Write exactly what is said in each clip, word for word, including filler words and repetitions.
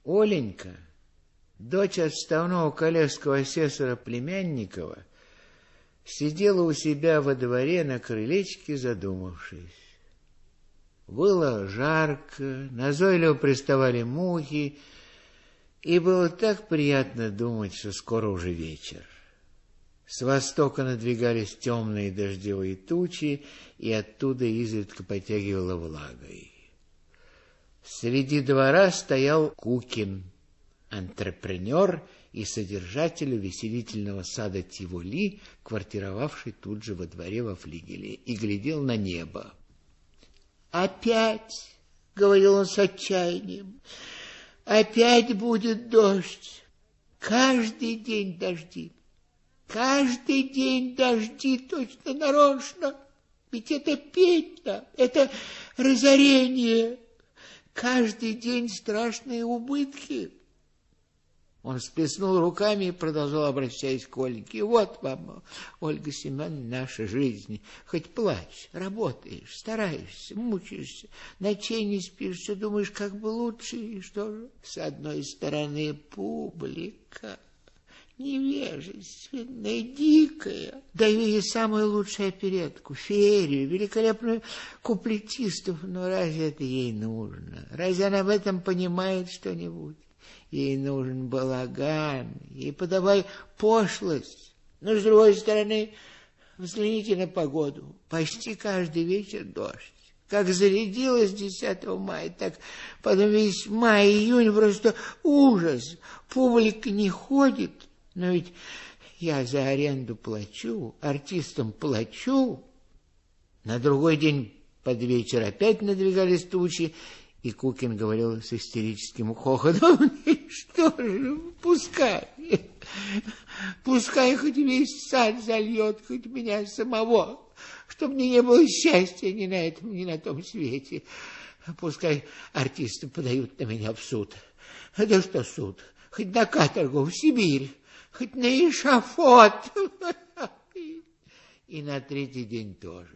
Оленька, дочь отставного коллежского асессора Племянникова, сидела у себя во дворе на крылечке, задумавшись. Было жарко, назойливо приставали мухи, и было так приятно думать, что скоро уже вечер. С востока надвигались темные дождевые тучи, и оттуда изредка потягивало влагой. Среди двора стоял Кукин, антрепренер и содержатель увеселительного сада Тиволи, квартировавший тут же во дворе во флигеле, и глядел на небо. «Опять, — говорил он с отчаянием, — опять будет дождь. Каждый день дожди. Каждый день дожди, точно нарочно. Ведь это петля, это разорение. Каждый день страшные убытки». Он всплеснул руками и продолжал, обращаясь к Ольге. «Вот вам, Ольга Семеновна, наша жизнь. Хоть плачь, работаешь, стараешься, мучаешься, ночей не спишь, все думаешь, как бы лучше. И что же? С одной стороны, публика невежественная, дикая. Даю ей самую лучшую оперетку, феерию, великолепную куплетистов. Но разве это ей нужно? Разве она в этом понимает что-нибудь? Ей нужен балаган, ей подавай пошлость. Но, с другой стороны, взгляните на погоду. Почти каждый вечер дождь. Как зарядилось десятого мая, так потом весь май, июнь просто ужас. Публика не ходит. Но ведь я за аренду плачу, артистам плачу. На другой день под вечер опять надвигались тучи, и Кукин говорил с истерическим хохотом: «Что же, пускай, пускай хоть весь сад зальет, хоть меня самого, чтобы мне не было счастья ни на этом, ни на том свете. Пускай артисты подают на меня в суд. Да что суд, хоть на каторгу, в Сибирь, хоть на эшафот». И на третий день тоже.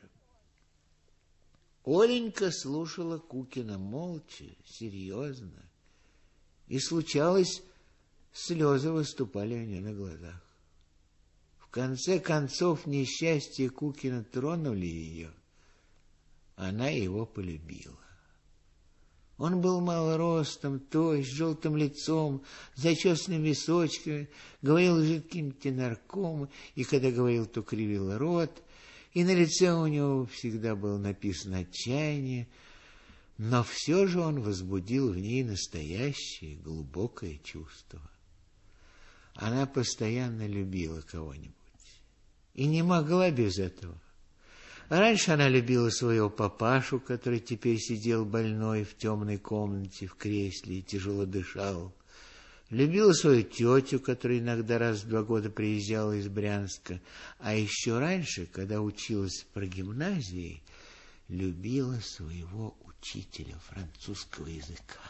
Оленька слушала Кукина молча, серьезно, и, случалось, слезы выступали у нее на глазах. В конце концов, несчастье Кукина тронули ее. Она его полюбила. Он был малоростом, тощ, с желтым лицом, с зачесанными височками, говорил жидким тенорком, и когда говорил, то кривил рот, и на лице у него всегда было написано отчаяние, но все же он возбудил в ней настоящее глубокое чувство. Она постоянно любила кого-нибудь и не могла без этого. Раньше она любила своего папашу, который теперь сидел больной в темной комнате в кресле и тяжело дышал. Любила свою тетю, которая иногда раз в два года приезжала из Брянска. А еще раньше, когда училась в прогимназии, любила своего учителя французского языка.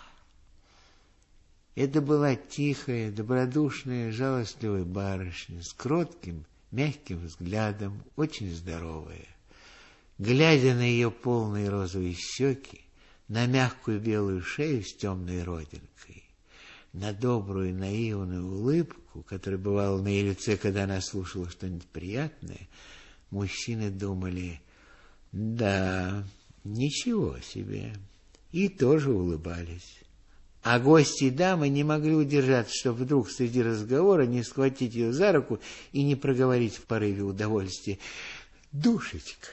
Это была тихая, добродушная, жалостливая барышня с кротким, мягким взглядом, очень здоровая. Глядя на ее полные розовые щеки, на мягкую белую шею с темной родинкой, на добрую наивную улыбку, которая бывала на ее лице, когда она слушала что-нибудь приятное, мужчины думали: да, ничего себе, и тоже улыбались. А гости и дамы не могли удержаться, чтобы вдруг среди разговора не схватить ее за руку и не проговорить в порыве удовольствия: «Душечка».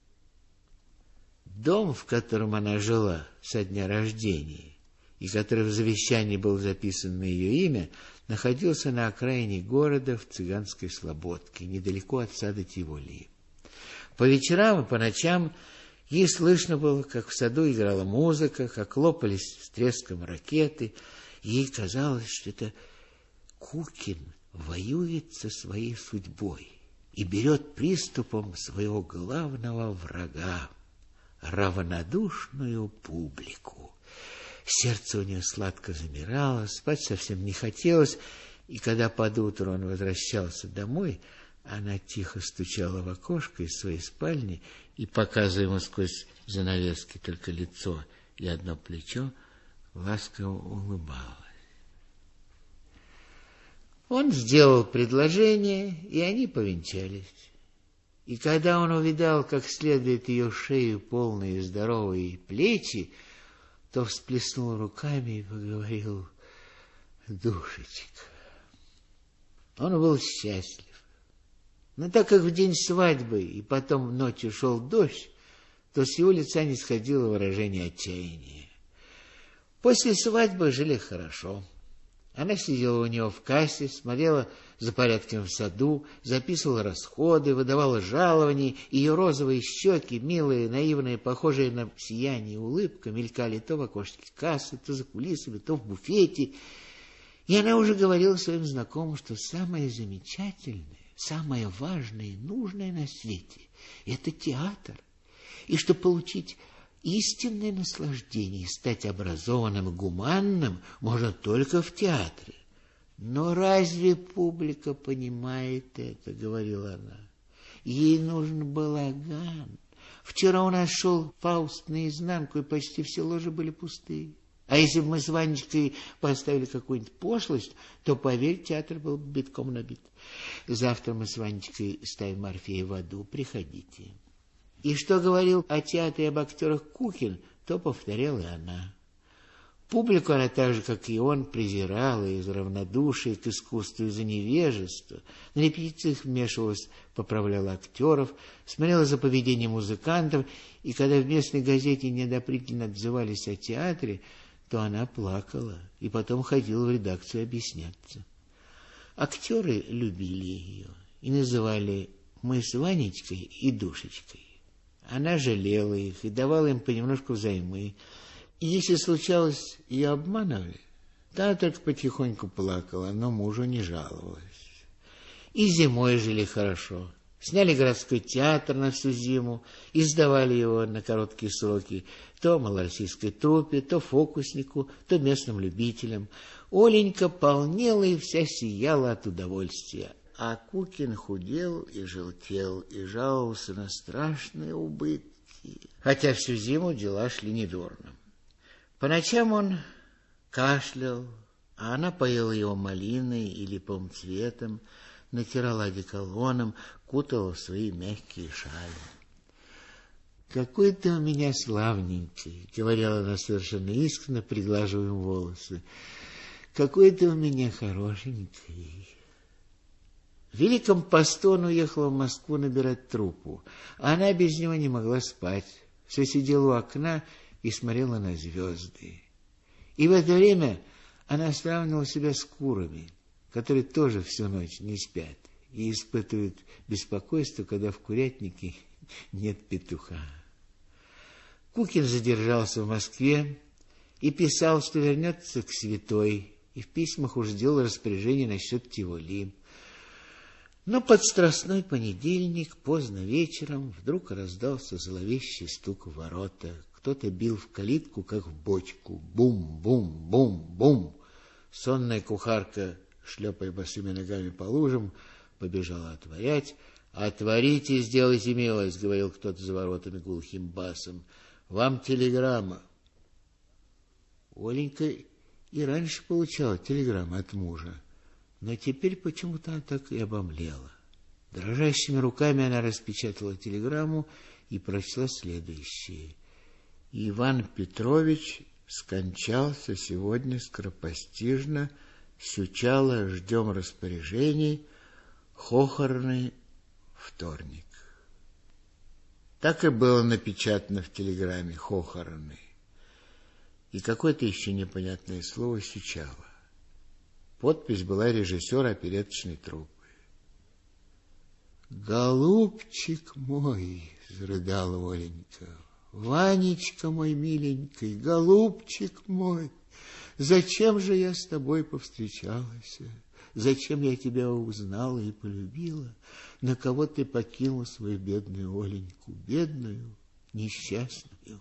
Дом, в котором она жила со дня рождения, и который в завещании был записан на ее имя, находился на окраине города в цыганской слободке, недалеко от сада Тиволи. По вечерам и по ночам ей слышно было, как в саду играла музыка, как лопались с треском ракеты. Ей казалось, что это Кукин воюет со своей судьбой и берет приступом своего главного врага — равнодушную публику. Сердце у нее сладко замирало, спать совсем не хотелось, и когда под утро он возвращался домой, она тихо стучала в окошко из своей спальни и, показывая ему сквозь занавески только лицо и одно плечо, ласково улыбалась. Он сделал предложение, и они повенчались. И когда он увидал, как следует ее шею, полные здоровые плечи, то всплеснул руками и поговорил: «Душечка». Он был счастлив. Но так как в день свадьбы и потом ночью шел дождь, то с его лица не сходило выражение отчаяния. После свадьбы жили хорошо. Она сидела у него в кассе, смотрела за порядком в саду, записывала расходы, выдавала жалования. Ее розовые щеки, милые, наивные, похожие на сияние улыбка, мелькали то в окошке кассы, то за кулисами, то в буфете. И она уже говорила своим знакомым, что самое замечательное, самое важное и нужное на свете — это театр. И что получить истинное наслаждение и стать образованным и гуманным можно только в театре. Но разве публика понимает это, говорила она. Ей нужен балаган. Вчера у нас шел Фауст наизнанку, и почти все ложи были пустые. А если бы мы с Ванечкой поставили какую-нибудь пошлость, то, поверь, театр был бы битком набит. Завтра мы с Ванечкой ставим Орфея в аду, приходите. И что говорил о театре и об актерах Кукин, то повторяла и она. Публику она так же, как и он, презирала из равнодушия к искусству, из-за невежества. На репетициях вмешивалась, поправляла актеров, смотрела за поведением музыкантов, и когда в местной газете неодобрительно отзывались о театре, то она плакала и потом ходила в редакцию объясняться. Актеры любили ее и называли «мы с Ванечкой и Душечкой». Она жалела их и давала им понемножку взаймы. И если случалось, ее обманывали, то она только потихоньку плакала, но мужу не жаловалась. И зимой жили хорошо. Сняли городской театр на всю зиму и сдавали его на короткие сроки то малороссийской труппе, то фокуснику, то местным любителям. Оленька полнела и вся сияла от удовольствия. А Кукин худел и желтел, и жаловался на страшные убытки. Хотя всю зиму дела шли недурно. По ночам он кашлял, а она поила его малиной или помцветом, натирала одеколоном, кутала в свои мягкие шали. «Какой ты у меня славненький», — говорила она совершенно искренне, приглаживая ему волосы. «Какой ты у меня хорошенький». В Великом посту он уехала в Москву набирать труппу. Она без него не могла спать. Все сидела у окна и смотрела на звезды. И в это время она сравнивала себя с курами, которые тоже всю ночь не спят и испытывают беспокойство, когда в курятнике нет петуха. Кукин задержался в Москве и писал, что вернется к святой, и в письмах уж сделал распоряжение насчет Тиволи. Но под страстной понедельник, поздно вечером, вдруг раздался зловещий стук в ворота. Кто-то бил в калитку, как в бочку. Бум-бум-бум-бум. Сонная кухарка, шлепая босыми ногами по лужам, побежала отворять. «Отворите, сделайте милость», — говорил кто-то за воротами глухим басом. «Вам телеграмма». Оленька и раньше получала телеграммы от мужа, но теперь почему-то она так и обомлела. Дрожащими руками она распечатала телеграмму и прочла следующее. «Иван Петрович скончался сегодня скоропостижно. Сючало, ждем распоряжений. Хохорный вторник». Так и было напечатано в телеграмме «Хохорный». И какое-то еще непонятное слово «Сючало». Подпись была режиссера опереточной труппы. «Голубчик мой», — зарыдала Оленька, — «Ванечка мой миленький, голубчик мой, зачем же я с тобой повстречалась? Зачем я тебя узнала и полюбила? На кого ты покинула свою бедную Оленьку, бедную, несчастную?»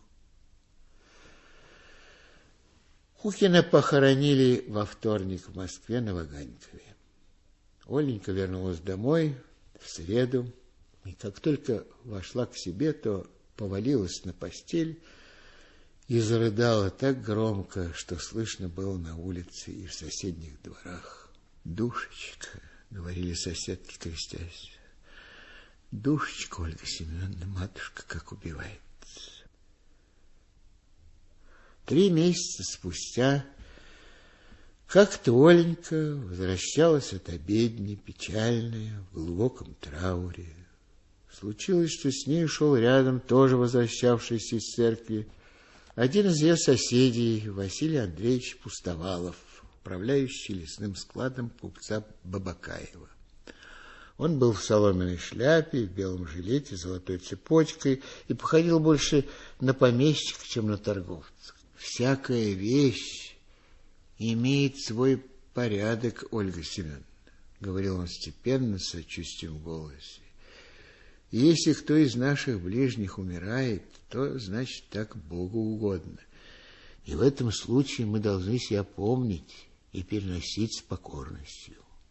Кукина похоронили во вторник в Москве на Ваганькове. Оленька вернулась домой в среду, и как только вошла к себе, то повалилась на постель и зарыдала так громко, что слышно было на улице и в соседних дворах. Душечка, говорили соседки, крестясь. Душечка, Ольга Семеновна, матушка, как убивает. Три месяца спустя как-то Оленька возвращалась от обедни, печальная, в глубоком трауре. Случилось, что с ней шел рядом, тоже возвращавшийся из церкви, один из ее соседей, Василий Андреевич Пустовалов, управляющий лесным складом купца Бабакаева. Он был в соломенной шляпе, в белом жилете с золотой цепочкой и походил больше на помещика, чем на торговца. Всякая вещь имеет свой порядок, Ольга Семеновна, говорил он степенно, с сочувствием в голосе. Если кто из наших ближних умирает, то, значит, так Богу угодно. И в этом случае мы должны себя помнить и переносить с покорностью.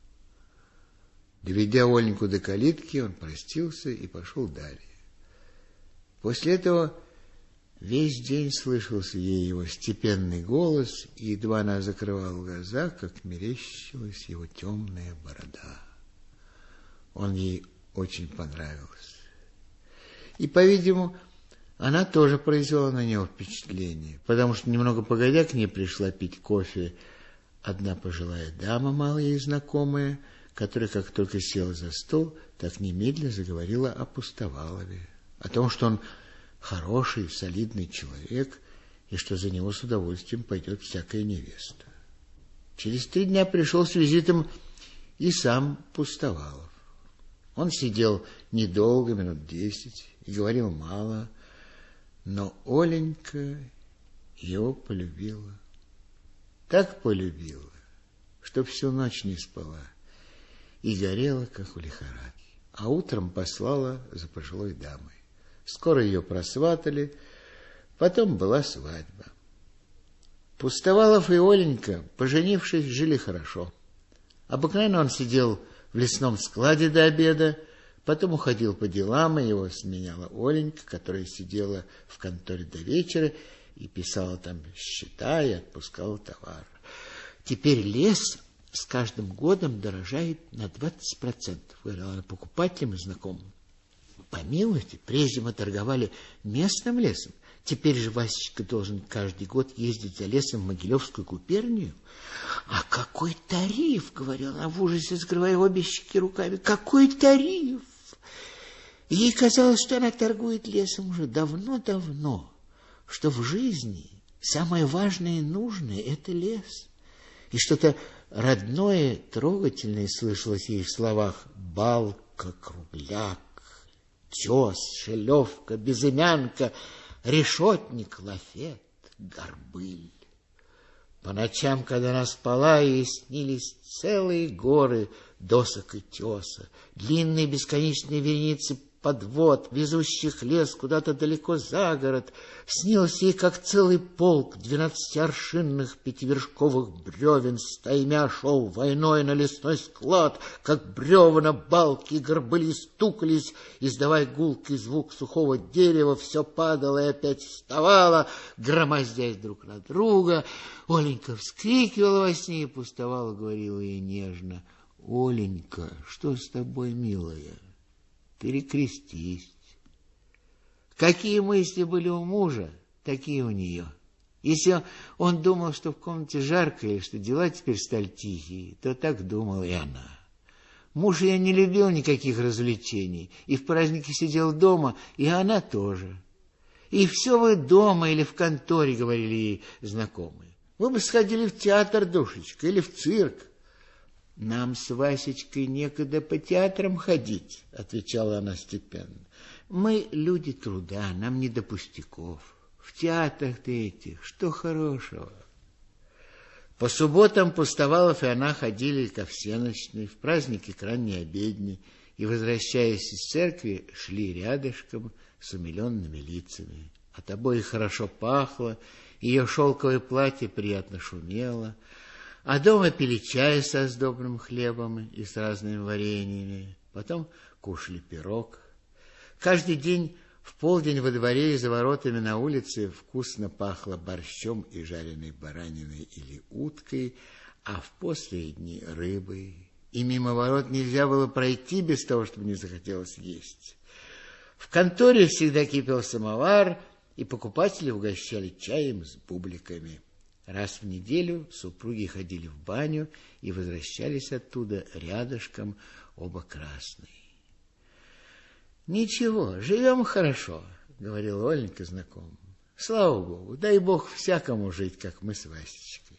Доведя Оленьку до калитки, он простился и пошел далее. После этого весь день слышался ей его степенный голос, и едва она закрывала глаза, как мерещилась его темная борода. Он ей очень понравился. И, по-видимому, она тоже произвела на него впечатление, потому что немного погодя к ней пришла пить кофе одна пожилая дама, мало ей знакомая, которая, как только села за стол, так немедленно заговорила о Пустовалове, о том, что он хороший, солидный человек, и что за него с удовольствием пойдет всякая невеста. Через три дня пришел с визитом и сам Пустовалов. Он сидел недолго, минут десять, и говорил мало, но Оленька его полюбила. Так полюбила, что всю ночь не спала и горела, как у лихорадки. А утром послала за пожилой дамой. Скоро ее просватали, потом была свадьба. Пустовалов и Оленька, поженившись, жили хорошо. Обыкновенно он сидел в лесном складе до обеда, потом уходил по делам, и его сменяла Оленька, которая сидела в конторе до вечера и писала там счета и отпускала товар. Теперь лес с каждым годом дорожает на двадцать процентов, говорила она покупателям и знакомым. Помилуйте, прежде мы торговали местным лесом, теперь же Васечка должен каждый год ездить за лесом в Могилевскую губернию. А какой тариф, говорила она в ужасе, закрывая обе щеки руками, какой тариф! Ей казалось, что она торгует лесом уже давно-давно, что в жизни самое важное и нужное — это лес. И что-то родное, трогательное слышалось ей в словах: балка, кругляк, тес, шелевка, безымянка, решетник, лафет, горбыль. По ночам, когда она спала, ей снились целые горы досок и теса, длинные бесконечные вереницы подвод, везущих лес куда-то далеко за город. Снился ей, как целый полк двенадцатиаршинных пятивершковых бревен стаймя шел войной на лесной склад, как бревна, балки и горбыли стукались, издавая гулкий звук сухого дерева, все падало и опять вставало, громоздясь друг на друга. Оленька вскрикивала во сне и Пустовалова говорила ей нежно: «Оленька, что с тобой, милая? Перекрестись». Какие мысли были у мужа, такие у нее. Если он думал, что в комнате жарко или что дела теперь стали тихие, то так думала и она. Муж ее не любил никаких развлечений, и в праздники сидел дома, и она тоже. И все вы дома или в конторе, говорили ей знакомые. Вы бы сходили в театр, душечка, или в цирк. Нам с Васечкой некогда по театрам ходить, отвечала она степенно. Мы люди труда, нам не до пустяков. В театрах-то этих что хорошего. По субботам Пустовалов и она ходили ко всеночной, в праздники к ранней обедне, и, возвращаясь из церкви, шли рядышком с умиленными лицами. От обоих хорошо пахло, ее шелковое платье приятно шумело, а дома пили чай со сдобным хлебом и с разными вареньями, потом кушали пирог. Каждый день в полдень во дворе и за воротами на улице вкусно пахло борщом и жареной бараниной или уткой, а в постные дни рыбой. И мимо ворот нельзя было пройти без того, чтобы не захотелось есть. В конторе всегда кипел самовар, и покупатели угощали чаем с бубликами. Раз в неделю супруги ходили в баню и возвращались оттуда рядышком, оба красные. «Ничего, живем хорошо», — говорила Оленька знакомым. «Слава Богу, дай Бог всякому жить, как мы с Васечкой».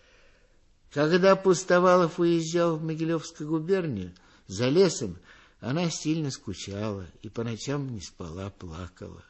Когда Пустовалов уезжал в Могилевскую губернию, за лесом, она сильно скучала и по ночам не спала, плакала.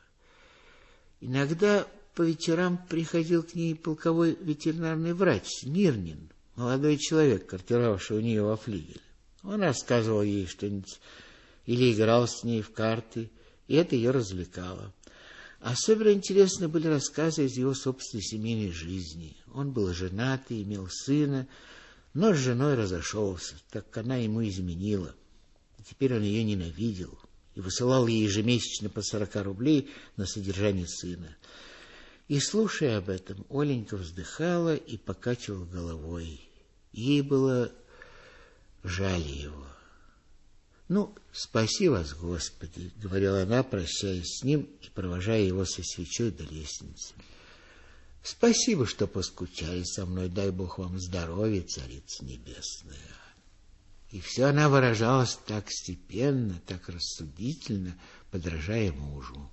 Иногда по вечерам приходил к ней полковой ветеринарный врач Мирнин, молодой человек, квартировавший у нее во флигеле. Он рассказывал ей что-нибудь или играл с ней в карты, и это ее развлекало. Особенно интересны были рассказы из его собственной семейной жизни. Он был женат и имел сына, но с женой разошелся, так как она ему изменила. И теперь он ее ненавидел и высылал ей ежемесячно по сорока рублей на содержание сына. И, слушая об этом, Оленька вздыхала и покачивала головой. Ей было жаль его. «Ну, спаси вас, Господи», — говорила она, прощаясь с ним и провожая его со свечой до лестницы. «Спасибо, что поскучали со мной, дай Бог вам здоровья, Царица Небесная». И все она выражалась так степенно, так рассудительно, подражая мужу.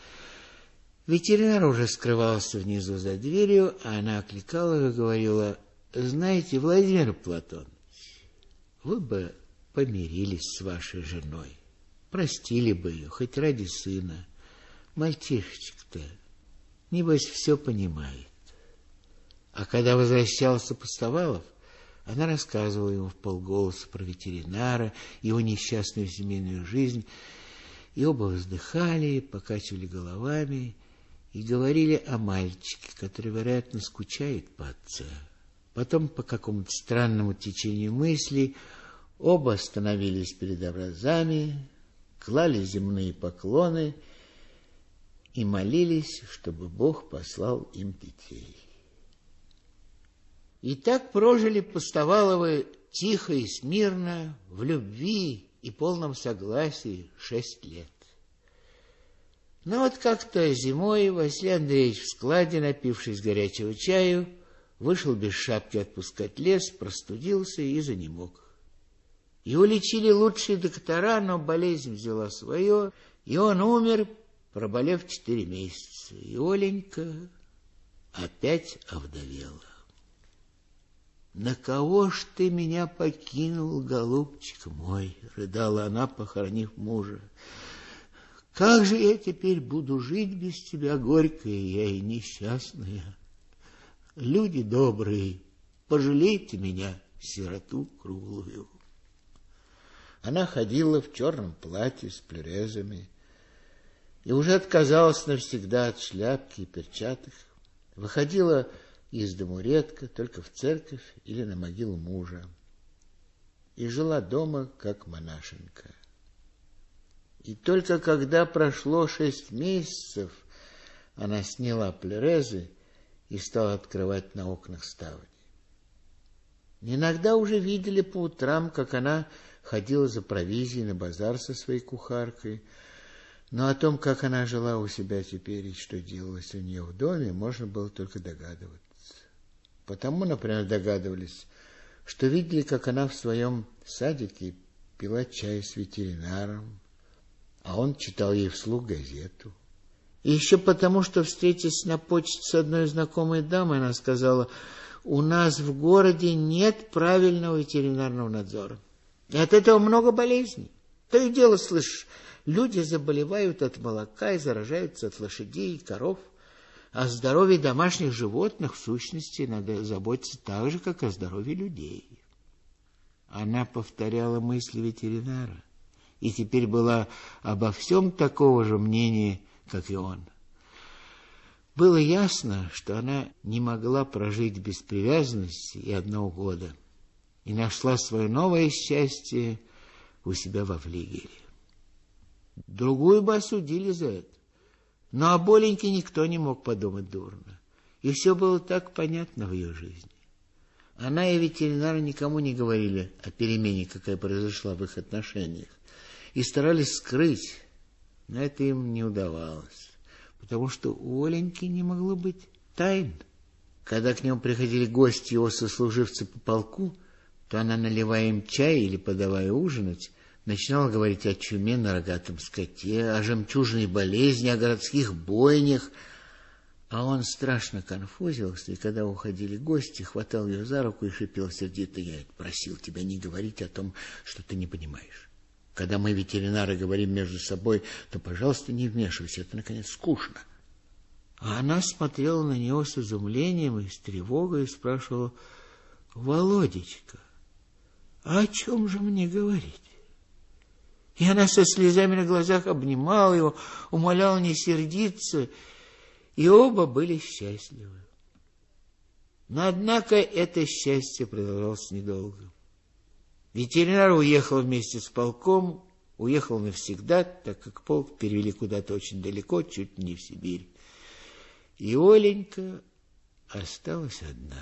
Ветеринар уже скрывался внизу за дверью, а она окликала его и говорила: «Знаете, Владимир Платонович, вы бы помирились с вашей женой, простили бы ее, хоть ради сына. Мальчишечек-то, небось, все понимает». А когда возвращался Пустовалов, она рассказывала ему вполголоса про ветеринара, его несчастную семейную жизнь, и оба вздыхали, покачивали головами и говорили о мальчике, который, вероятно, скучает по отцу. Потом, по какому-то странному течению мыслей, оба становились перед образами, клали земные поклоны и молились, чтобы Бог послал им детей. И так прожили Пустоваловы тихо и смирно, в любви и полном согласии шесть лет. Но вот как-то зимой Василий Андреевич в складе, напившись горячего чаю, вышел без шапки отпускать лес, простудился и занемог. Его лечили лучшие доктора, но болезнь взяла свое, и он умер, проболев четыре месяца. И Оленька опять овдовела. «На кого ж ты меня покинул, голубчик мой?» — рыдала она, похоронив мужа. «Как же я теперь буду жить без тебя, горькая я и несчастная? Люди добрые, пожалейте меня, сироту круглую». Она ходила в черном платье с плюрезами и уже отказалась навсегда от шляпки и перчаток. Выходила из дому редко, только в церковь или на могилу мужа. И жила дома, как монашенка. И только когда прошло шесть месяцев, она сняла плюрезы и стала открывать на окнах ставни. Иногда уже видели по утрам, как она ходила за провизией на базар со своей кухаркой, но о том, как она жила у себя теперь и что делалось у нее в доме, можно было только догадываться. Потому, например, догадывались, что видели, как она в своем садике пила чай с ветеринаром, а он читал ей вслух газету. И еще потому, что, встретясь на почте с одной знакомой дамой, она сказала: «У нас в городе нет правильного ветеринарного надзора. И от этого много болезней. То и дело, слышишь, люди заболевают от молока и заражаются от лошадей и коров. О здоровье домашних животных, в сущности, надо заботиться так же, как о здоровье людей». Она повторяла мысли ветеринара и теперь была обо всем такого же мнения, как и он. Было ясно, что она не могла прожить без привязанности и одного года, и нашла свое новое счастье у себя во флигеле. Другую бы осудили за это, но о Боленьке никто не мог подумать дурно, и все было так понятно в ее жизни. Она и ветеринар никому не говорили о перемене, какая произошла в их отношениях, и старались скрыть, но это им не удавалось, потому что у Оленьки не могло быть тайн. Когда к нему приходили гости, его сослуживцы по полку, то она, наливая им чай или подавая ужинать, начинала говорить о чуме на рогатом скоте, о жемчужной болезни, о городских бойнях. А он страшно конфузился, и когда уходили гости, хватал ее за руку и шипел сердито: «Я просил тебя не говорить о том, что ты не понимаешь. Когда мы, ветеринары, говорим между собой, то, пожалуйста, не вмешивайся, это, наконец, скучно». А она смотрела на него с изумлением и с тревогой и спрашивала: «Володечка, а о чем же мне говорить?» И она со слезами на глазах обнимала его, умоляла не сердиться, и оба были счастливы. Но, однако, это счастье продолжалось недолго. Ветеринар уехал вместе с полком, уехал навсегда, так как полк перевели куда-то очень далеко, чуть не в Сибирь. И Оленька осталась одна.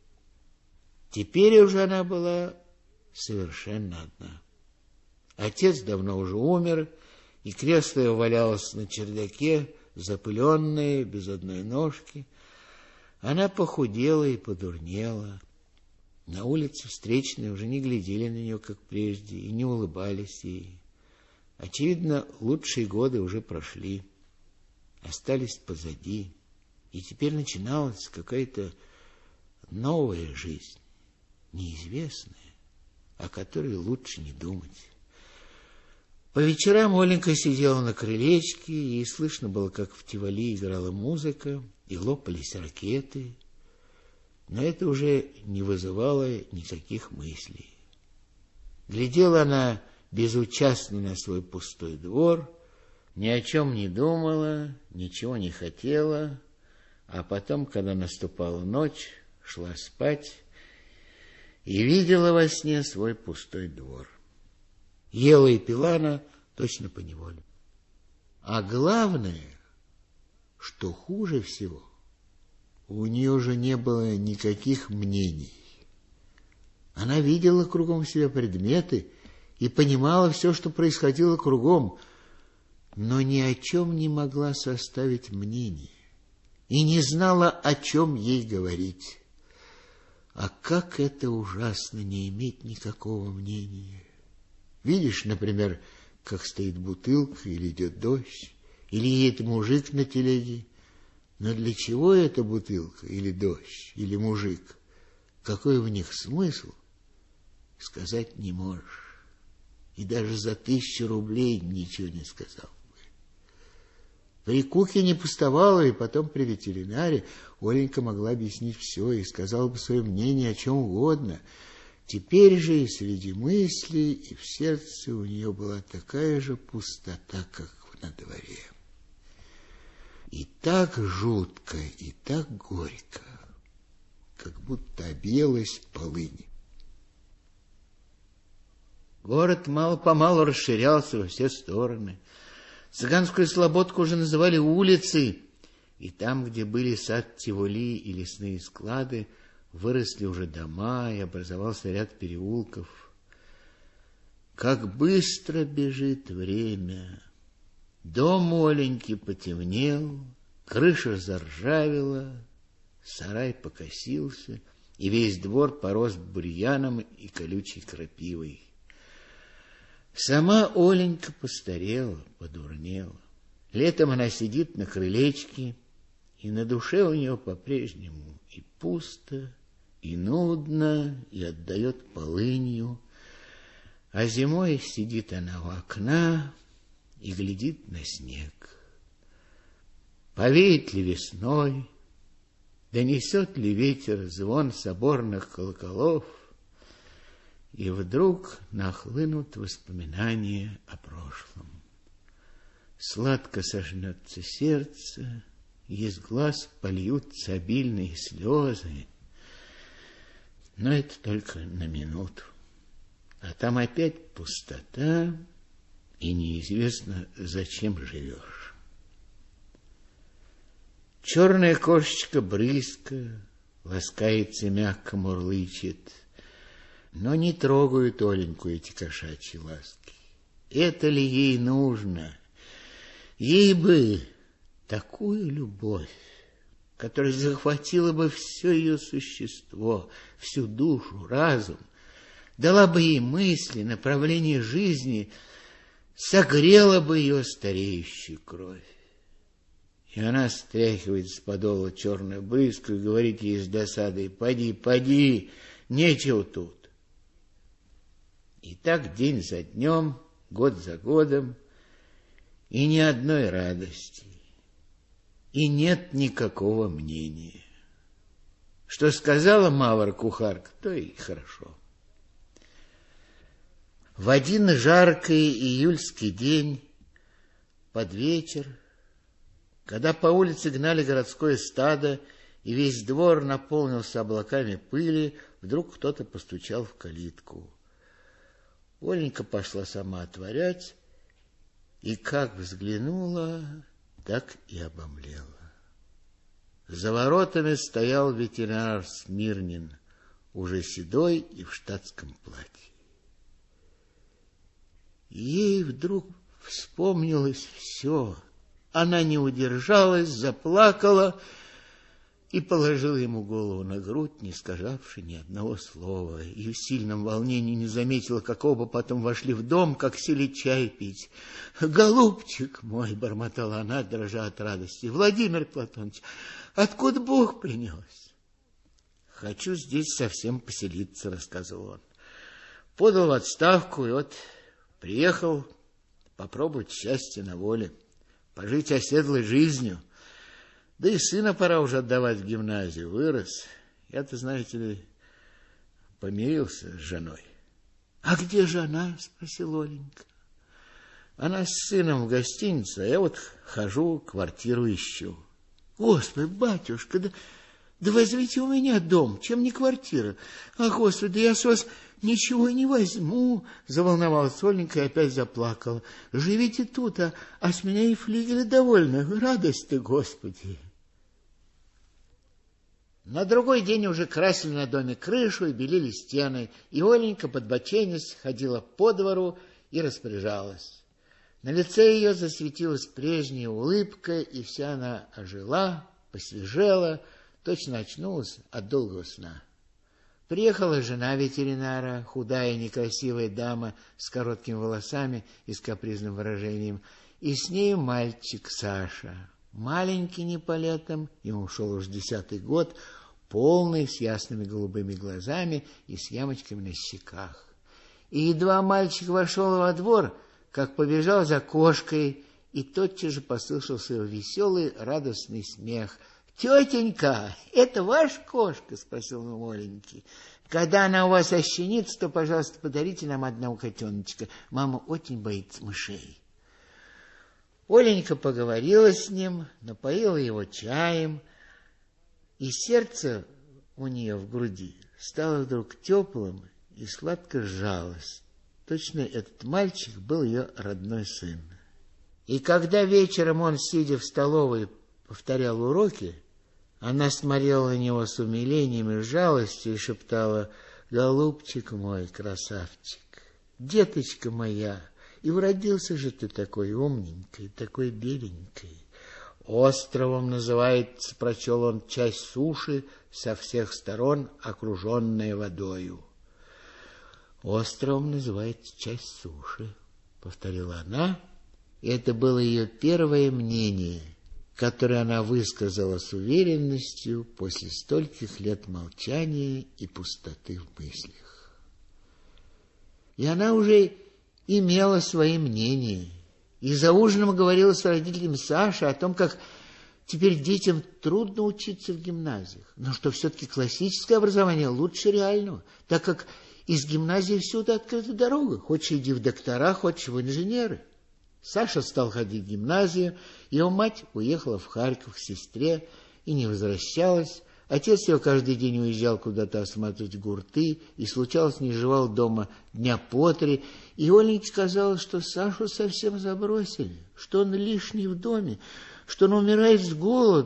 Теперь уже она была совершенно одна. Отец давно уже умер, и кресло его валялось на чердаке, запыленное, без одной ножки. Она похудела и подурнела. На улице встречные уже не глядели на нее, как прежде, и не улыбались ей. Очевидно, лучшие годы уже прошли, остались позади, и теперь начиналась какая-то новая жизнь, неизвестная, о которой лучше не думать. По вечерам Оленька сидела на крылечке, и слышно было, как в Тиволи играла музыка, и лопались ракеты, но это уже не вызывало никаких мыслей. Глядела она безучастно на свой пустой двор, ни о чем не думала, ничего не хотела, а потом, когда наступала ночь, шла спать и видела во сне свой пустой двор. Ела и пила она точно поневоле. А главное, что хуже всего, у нее уже не было никаких мнений. Она видела кругом себя предметы и понимала все, что происходило кругом, но ни о чем не могла составить мнение и не знала, о чем ей говорить. А как это ужасно не иметь никакого мнения! Видишь, например, как стоит бутылка, или идет дождь, или едет мужик на телеге. Но для чего эта бутылка, или дождь, или мужик? Какой в них смысл, сказать не можешь. И даже за тысячу рублей ничего не сказал бы. При Куке не пустовала, и потом при ветеринаре Оленька могла объяснить все и сказала бы свое мнение о чем угодно. Теперь же и среди мыслей, и в сердце у нее была такая же пустота, как на дворе. И так жутко, и так горько, как будто объелась полынь. Город мало-помалу расширялся во все стороны. Цыганскую слободку уже называли улицей, и там, где были сад Тиволи и лесные склады, выросли уже дома, и образовался ряд переулков. Как быстро бежит время! Дом Оленьки потемнел, крыша заржавела, сарай покосился, и весь двор порос бурьяном и колючей крапивой. Сама Оленька постарела, подурнела. Летом она сидит на крылечке, и на душе у нее по-прежнему и пусто, и нудно, и отдает полынью. А зимой сидит она у окна и глядит на снег. Повеет ли весной, донесет ли ветер звон соборных колоколов, и вдруг нахлынут воспоминания о прошлом. Сладко сожмется сердце, из глаз польются обильные слезы, но это только на минуту. А там опять пустота, и неизвестно, зачем живешь. Черная кошечка Брыска ласкается, мягко мурлычет. Но не трогают Оленьку эти кошачьи ласки. Это ли ей нужно? Ей бы такую любовь, которая захватила бы все ее существо, всю душу, разум, дала бы ей мысли, направление жизни, согрела бы ее стареющую кровь. И она стряхивает с подола черную брызгу и говорит ей с досадой: «Поди, поди, нечего тут». И так день за днем, год за годом, и ни одной радости, и нет никакого мнения. Что сказала Мавра-кухарка, то и хорошо. В один жаркий июльский день, под вечер, когда по улице гнали городское стадо, и весь двор наполнился облаками пыли, вдруг кто-то постучал в калитку. Оленька пошла сама отворять, и как взглянула, так и обомлела. За воротами стоял ветеринар Смирнин, уже седой и в штатском платье. Ей вдруг вспомнилось все. Она не удержалась, заплакала и положила ему голову на грудь, не сказавши ни одного слова. И в сильном волнении не заметила, как оба потом вошли в дом, как сели чай пить. «Голубчик мой!» — бормотала она, дрожа от радости. «Владимир Платоныч, откуда Бог принес?» «Хочу здесь совсем поселиться», — рассказывал он. «Подал в отставку, и вот приехал попробовать счастье на воле, пожить оседлой жизнью. Да и сына пора уже отдавать в гимназию, вырос. Я-то, знаете ли, помирился с женой». «А где жена?» — спросил Оленька. «Она с сыном в гостинице, а я вот хожу, квартиру ищу». «Господи, батюшка, да, да возьмите у меня дом, чем не квартира. А, Господи, я с вас ничего не возьму», — заволновалась Оленька и опять заплакала. «Живите тут, а, а с меня и флигеля довольно. Радость ты, Господи». На другой день уже красили на доме крышу и белили стены, и Оленька, подбоченясь, ходила по двору и распоряжалась. На лице ее засветилась прежняя улыбка, и вся она ожила, посвежела, точно очнулась от долгого сна. Приехала жена ветеринара, худая и некрасивая дама с короткими волосами и с капризным выражением, и с нею мальчик Саша, маленький не по летам, ему шел уж десятый год, полный, с ясными голубыми глазами и с ямочками на щеках. И едва мальчик вошел во двор, как побежал за кошкой, и тотчас же послышался его веселый, радостный смех. «Тетенька, это ваша кошка?» — спросил он у Оленьки. «Когда она у вас ощенится, то, пожалуйста, подарите нам одного котеночка. Мама очень боится мышей». Оленька поговорила с ним, напоила его чаем, и сердце у нее в груди стало вдруг теплым и сладко сжалось. Точно этот мальчик был ее родной сын. И когда вечером он, сидя в столовой, повторял уроки, она смотрела на него с умилением и жалостью и шептала: «Голубчик мой, красавчик, деточка моя, и уродился же ты такой умненькой, такой беленькой. Островом называется, прочел он, часть суши, со всех сторон окруженная водою». «Островом называется часть суши», — повторила она, и это было ее первое мнение, которое она высказала с уверенностью после стольких лет молчания и пустоты в мыслях. И она уже имела свои мнения, и за ужином говорила с родителями Саши о том, как теперь детям трудно учиться в гимназиях, но что все-таки классическое образование лучше реального, так как из гимназии всюду открыта дорога, хочешь иди в доктора, хочешь в инженеры. Саша стал ходить в гимназию, его мать уехала в Харьков к сестре и не возвращалась. Отец его каждый день уезжал куда-то осматривать гурты и, случалось, не жевал дома дня по три. И Оленьке казалось, что Сашу совсем забросили, что он лишний в доме, что он умирает с голоду,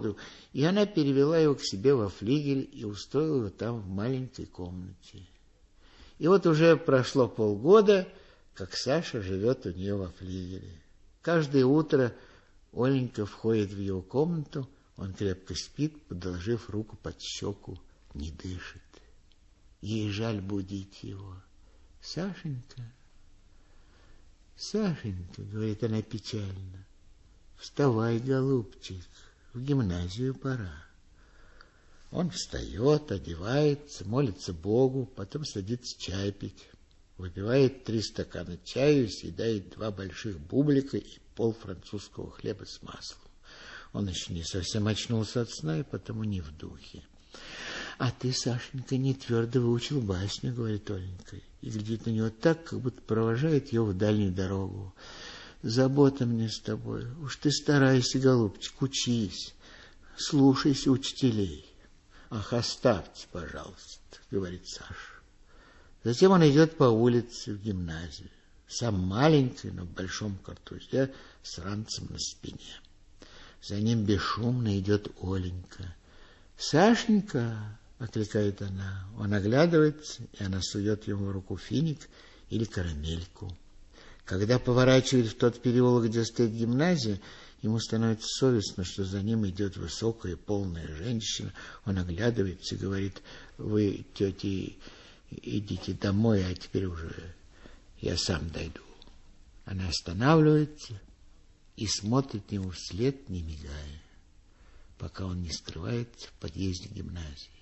И она перевела его к себе во флигель и устроила его там в маленькой комнате. И вот уже прошло полгода, как Саша живет у нее во флигеле. Каждое утро Оленька входит в его комнату, он крепко спит, подложив руку под щеку, не дышит. Ей жаль будить его. «Сашенька, Сашенька», — говорит она печально, — «вставай, голубчик, в гимназию пора». Он встает, одевается, молится Богу, потом садится чай пить. Выпивает три стакана чаю, съедает два больших бублика и пол французского хлеба с маслом. Он еще не совсем очнулся от сна и потому не в духе. «А ты, Сашенька, не твердо выучил басню», — говорит Оленька, и глядит на него так, как будто провожает ее в дальнюю дорогу. «Забота мне с тобой. Уж ты старайся, голубчик, учись, слушайся учителей». «Ах, оставьте, пожалуйста», — говорит Саша. Затем он идет по улице в гимназию. Сам маленький, но в большом картузе, с ранцем на спине. За ним бесшумно идет Оленька. «Сашенька», — окликает она. Он оглядывается, и она сует ему в руку финик или карамельку. Когда поворачивает в тот переулок, где стоит гимназия, ему становится совестно, что за ним идет высокая полная женщина. Он оглядывается и говорит: «Вы, тети, идите домой, а теперь уже я сам дойду». Она останавливается и смотрит ему вслед, не мигая, пока он не скрывается в подъезде гимназии.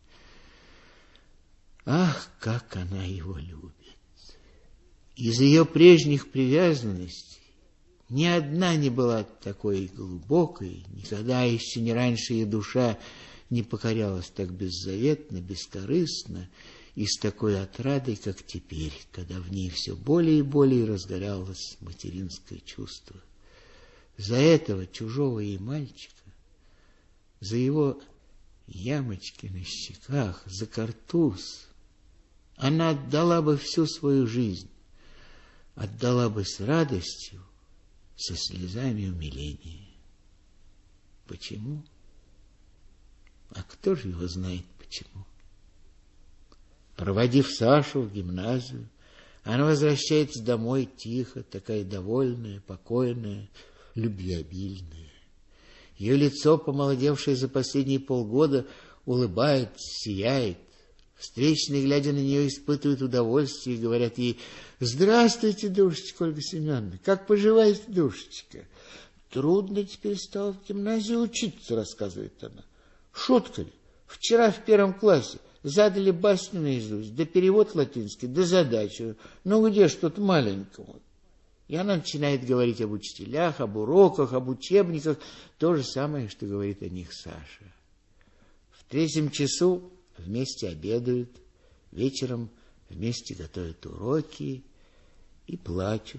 Ах, как она его любит! Из ее прежних привязанностей ни одна не была такой глубокой, никогда еще не раньше ее душа не покорялась так беззаветно, бескорыстно и с такой отрадой, как теперь, когда в ней все более и более разгоралось материнское чувство. За этого чужого ей мальчика, за его ямочки на щеках, за картуз, она отдала бы всю свою жизнь, отдала бы с радостью, со слезами умиления. Почему? А кто же его знает почему? Проводив Сашу в гимназию, она возвращается домой тихо, такая довольная, покойная, любвеобильная. Ее лицо, помолодевшее за последние полгода, улыбается, сияет. Встречные, глядя на нее, испытывают удовольствие и говорят ей: «Здравствуйте, душечка Ольга Семеновна, как поживаете, душечка?» «Трудно теперь стало в гимназии учиться», — рассказывает она. «Шутка ли? Вчера в первом классе задали басню наизусть, да перевод латинский, да задачу. Ну где ж тут маленькому?» И она начинает говорить об учителях, об уроках, об учебниках, то же самое, что говорит о них Саша. В третьем часу вместе обедают, вечером вместе готовят уроки и плачут.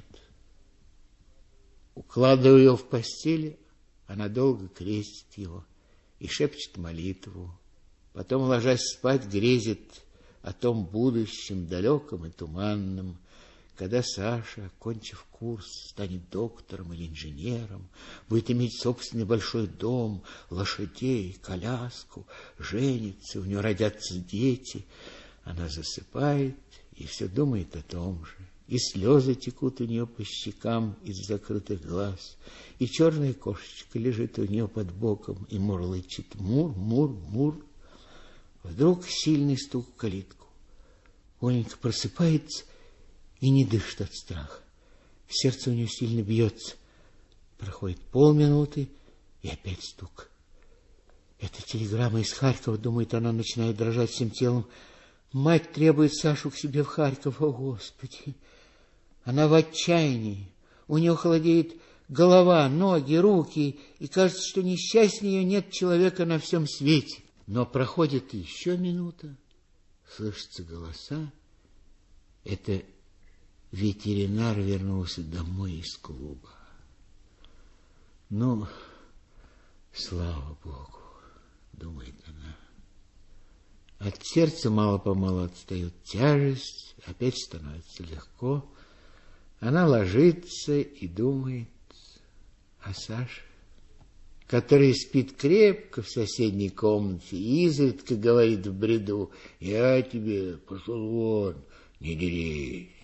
Укладывая ее в постели, она долго крестит его и шепчет молитву. Потом, ложась спать, грезит о том будущем, далеком и туманном, когда Саша, окончив курс, станет доктором или инженером, будет иметь собственный большой дом, лошадей, коляску, женится, у нее родятся дети. Она засыпает и все думает о том же. И слезы текут у нее по щекам из закрытых глаз, и черная кошечка лежит у нее под боком и мурлычет: «Мур, мур, мур». Вдруг сильный стук в калитку. Оленька просыпается и не дышит от страха. Сердце у нее сильно бьется. Проходит полминуты, и опять стук. Это телеграмма из Харькова, думает она, начинает дрожать всем телом. Мать требует Сашу к себе в Харьков. О, Господи! Она в отчаянии. У нее холодеет голова, ноги, руки, и кажется, что несчастнее ее нет человека на всем свете. Но проходит еще минута, слышатся голоса. Это ветеринар вернулся домой из клуба. Ну, слава Богу, думает она. От сердца мало-помалу отстает тяжесть, опять становится легко. Она ложится и думает о Саше. который спит крепко в соседней комнате и изредка говорит в бреду: «Я тебе, пошел вон, не дерись».